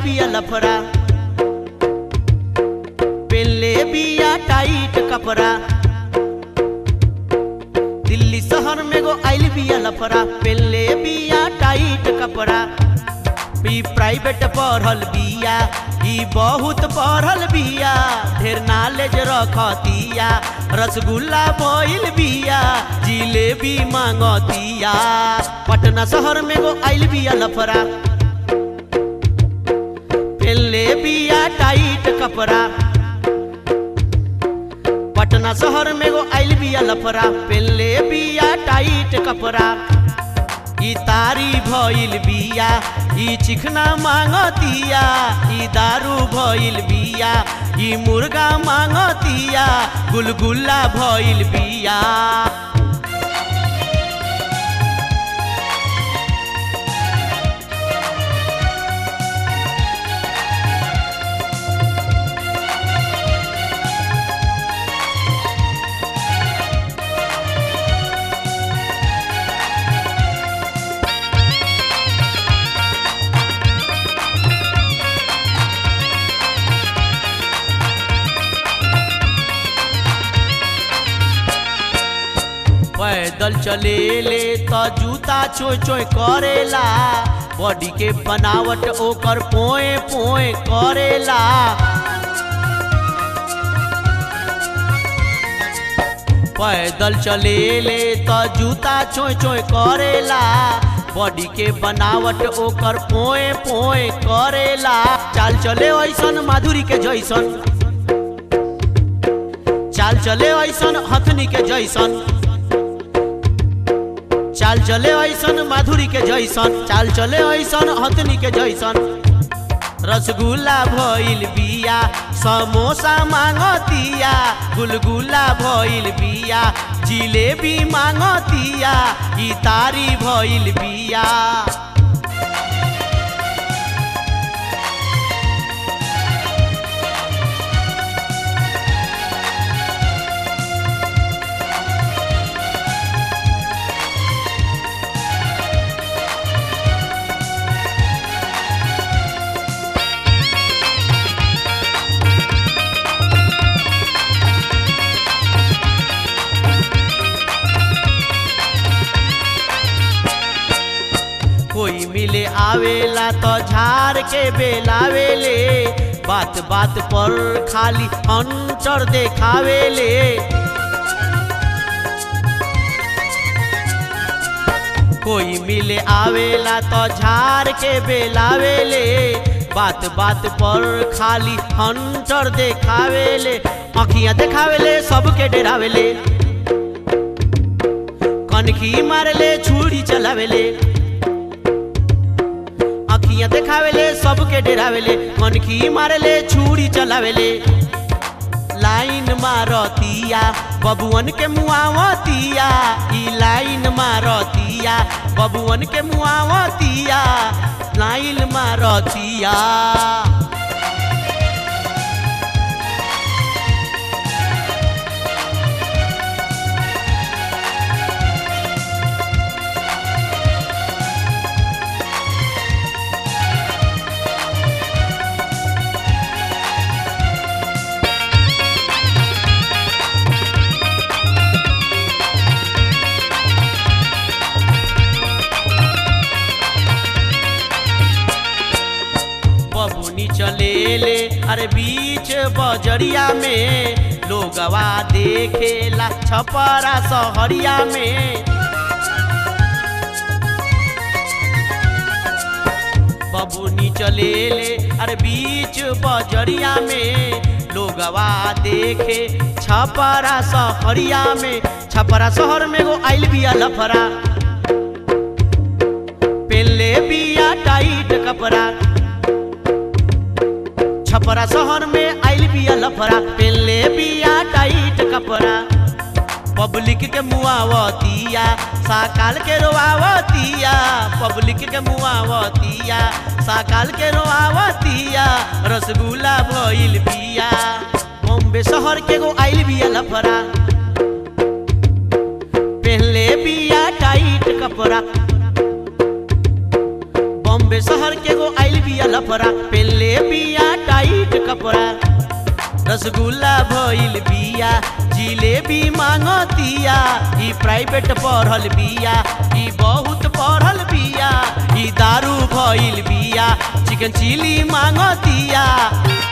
बिया लफरा, पहले बिया टाइट कपड़ा। दिल्ली शहर में गो आइल बिया लफरा, पहले बिया टाइट कपड़ा। भी प्राइवेट पढ़ल बिया, ई बहुत पढ़ल बिया, ढेर नॉलेज रखतिया। रसगुल्ला बोइल बिया, जिलेबी मांगतिया। पटना शहर में गो आइल बिया लफरा, पहले बिया टाइट कपड़ा। पटना शहर में गो आइल बिया लफरा, पहले बिया टाइट कपड़ा। ई तारी भइल बिया, ई चिकना मांगतिया। ई दारू भइल बिया, ई मुर्गा मांगतिया। गुलगुल्ला भइल बिया। पैदल चले ले तो जूता चोय चोय करेला, बॉडी के बनावट ओकर पोए पोए करेला। पैदल चले ले तो जूता चोय चोय करेला, बॉडी के बनावट ओकर पोए पोए करेला। चाल चले ऐसन माधुरी के जैसन, चाल चले ऐसन हथनी के जैसन। चाल चले ऐसन माधुरी के जैसन, चाल चले ऐसन हथनी के जैसन। रसगुल्ला भइल बिया, समोसा मांगतिया। गुलगुल्ला भइल बिया, जिलेबी मांगतिया। ई तारी भइल बिया। कोई मिले आवेला तो झाड़ के बेलावेले, बात बात पर खाली अंतर देखावेले। कोई मिले आवेला तो झाड़ के बेलावेले, बात बात पर खाली अंतर देखावेले। अखियां देखावेले सबके डरावेले, कनखी मारले छुरी चलावेले। अखियां देखावेले सबके डरावेले, कनखी मारले छुरी चलावेले। लाइन मारतिया, बबुअन के मुआवतिया। ई लाइन मारतिया, बबुअन के मुआवतिया। लाइन मारतिया। बबुनी चले ले अरे बीच बजरिया में, लोगवा देखेला छपरा सहरिया में। बबुनी चले ले अरे बीच बजरिया में, लोगवा देखे छपरा सहरिया में। छपरा शहर में गो आइल बिया लफरा, पहले बिया टाइट कपड़ा। छपरा शहर में आइल बिया लफरा, पहले बिया टाइट कपड़ा। पब्लिक के मुआवतिया, साकाल के रोआवतिया। पब्लिक के मुआवतिया, साकाल के रोआवतिया। रसगुल्ला भइल बिया। बॉम्बे शहर के गो आइल बिया लफरा, पहले बिया टाइट कपड़ा। बॉम्बे शहर के गो आइल बिया लफरा पेले बिया टाइट कपड़ा रसगुल्ला भइल बिया जिलेबी मांगतिया ई प्राइवेट पढ़ल बिया ई बहुत पढ़ल बिया ई दारू भइल बिया चिकन चिली मांगतिया